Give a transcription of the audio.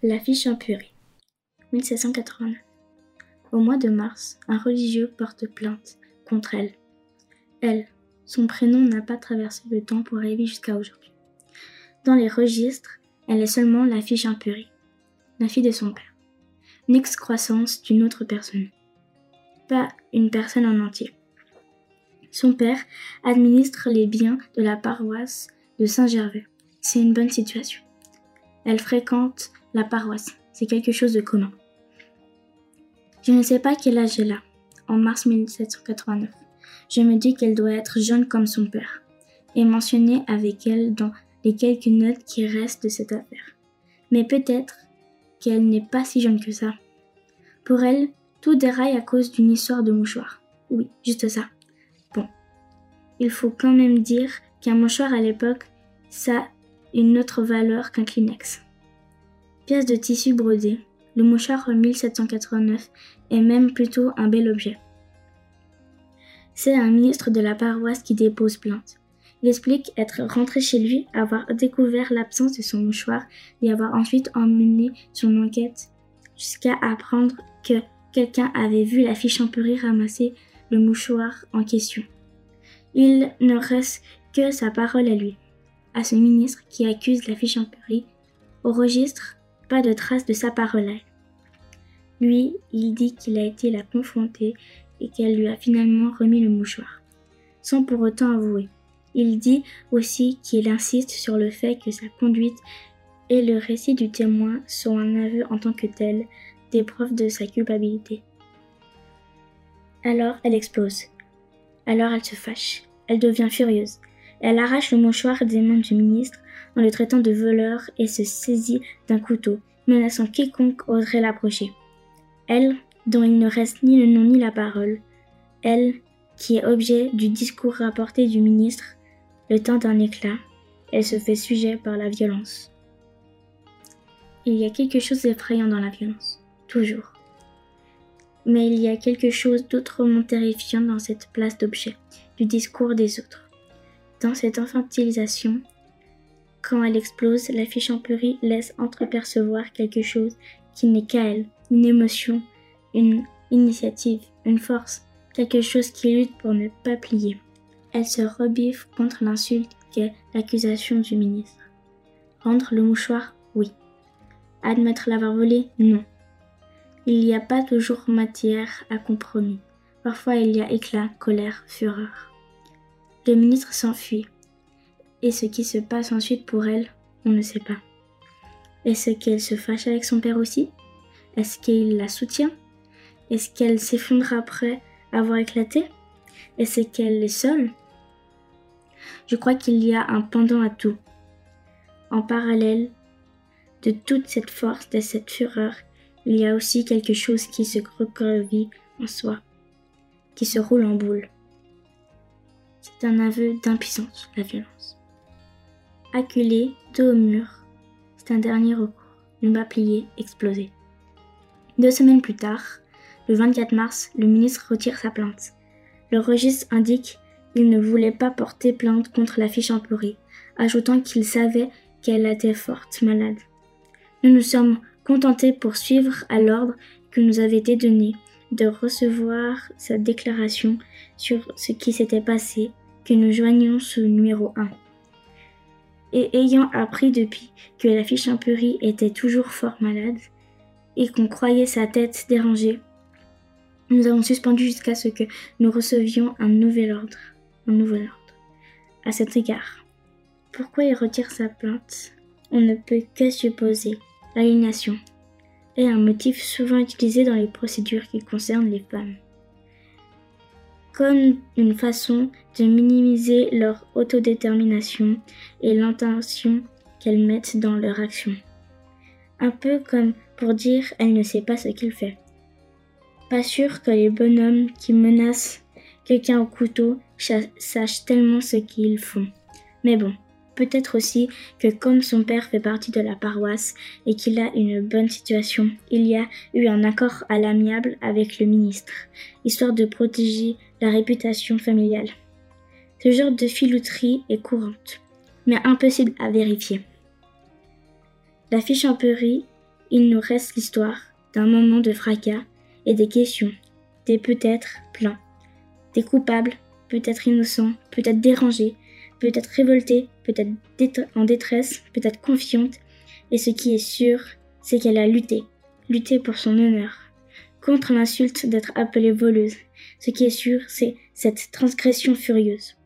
La fille Champéry, 1789. Au mois de mars, un religieux porte plainte contre elle. Elle, son prénom n'a pas traversé le temps pour arriver jusqu'à aujourd'hui. Dans les registres, elle est seulement la fille Champéry, la fille de son père. Une excroissance d'une autre personne, pas une personne en entier. Son père administre les biens de la paroisse de Saint-Gervais. C'est une bonne situation. Elle fréquente la paroisse, c'est quelque chose de commun. Je ne sais pas quel âge elle a, en mars 1789. Je me dis qu'elle doit être jeune comme son père, et mentionnée avec elle dans les quelques notes qui restent de cette affaire. Mais peut-être qu'elle n'est pas si jeune que ça. Pour elle, tout déraille à cause d'une histoire de mouchoir. Oui, juste ça. Bon, il faut quand même dire qu'un mouchoir à l'époque, ça a une autre valeur qu'un Kleenex. Pièce de tissu brodé, le mouchoir en 1789 est même plutôt un bel objet. C'est un ministre de la paroisse qui dépose plainte. Il explique être rentré chez lui, avoir découvert l'absence de son mouchoir et avoir ensuite emmené son enquête jusqu'à apprendre que quelqu'un avait vu la fille Champéry ramasser le mouchoir en question. Il ne reste que sa parole à lui, à ce ministre qui accuse la fille Champéry. Au registre, pas de trace de sa parole à elle. Lui, il dit qu'il a été la confronter et qu'elle lui a finalement remis le mouchoir, sans pour autant avouer. Il dit aussi qu'il insiste sur le fait que sa conduite et le récit du témoin sont un aveu en tant que tel, des preuves de sa culpabilité. Alors elle explose. Alors elle se fâche. Elle devient furieuse. Elle arrache le mouchoir des mains du ministre en le traitant de voleur et se saisit d'un couteau, menaçant quiconque oserait l'approcher. Elle, dont il ne reste ni le nom ni la parole, elle, qui est objet du discours rapporté du ministre, le temps d'un éclat, elle se fait sujet par la violence. Il y a quelque chose d'effrayant dans la violence, toujours. Mais il y a quelque chose d'autrement terrifiant dans cette place d'objet, du discours des autres. Dans cette infantilisation, quand elle explose, la fille Champéry laisse entreapercevoir quelque chose qui n'est qu'à elle, une émotion, une initiative, une force, quelque chose qui lutte pour ne pas plier. Elle se rebiffe contre l'insulte qu'est l'accusation du ministre. Rendre le mouchoir, oui. Admettre l'avoir volé, non. Il n'y a pas toujours matière à compromis. Parfois il y a éclat, colère, fureur. Le ministre s'enfuit. Et ce qui se passe ensuite pour elle, on ne sait pas. Est-ce qu'elle se fâche avec son père aussi? Est-ce qu'il la soutient? Est-ce qu'elle s'effondre après avoir éclaté? Est-ce qu'elle est seule? Je crois qu'il y a un pendant à tout. En parallèle de toute cette force, de cette fureur, il y a aussi quelque chose qui se recroqueville en soi, qui se roule en boule. C'est un aveu d'impuissance, la violence. Acculée, dos au mur, c'est un dernier recours, une bas pliée, explosée. 2 semaines plus tard, le 24 mars, le ministre retire sa plainte. Le registre indique qu'il ne voulait pas porter plainte contre la fille Champéry, ajoutant qu'il savait qu'elle était forte malade. Nous nous sommes contentés pour suivre à l'ordre que nous avait été donné, de recevoir sa déclaration sur ce qui s'était passé, que nous joignions ce numéro 1. Et ayant appris depuis que la fille Champéry était toujours fort malade, et qu'on croyait sa tête dérangée, nous avons suspendu jusqu'à ce que nous recevions un nouvel ordre. À cet égard, pourquoi il retire sa plainte? On ne peut que supposer l'aliénation est un motif souvent utilisé dans les procédures qui concernent les femmes, comme une façon de minimiser leur autodétermination et l'intention qu'elles mettent dans leur action. Un peu comme pour dire « elle ne sait pas ce qu'il fait ». Pas sûr que les bonhommes qui menacent quelqu'un au couteau sachent tellement ce qu'ils font. Mais bon, peut-être aussi que comme son père fait partie de la paroisse et qu'il a une bonne situation, il y a eu un accord à l'amiable avec le ministre, histoire de protéger la réputation familiale. Ce genre de filouterie est courante, mais impossible à vérifier. La fille Champéry il nous reste l'histoire d'un moment de fracas et des questions, des peut-être pleins, des coupables, peut-être innocents, peut-être dérangés, peut-être révoltés, peut-être en détresse, peut-être confiante, et ce qui est sûr, c'est qu'elle a lutté pour son honneur, contre l'insulte d'être appelée voleuse. Ce qui est sûr, c'est cette transgression furieuse.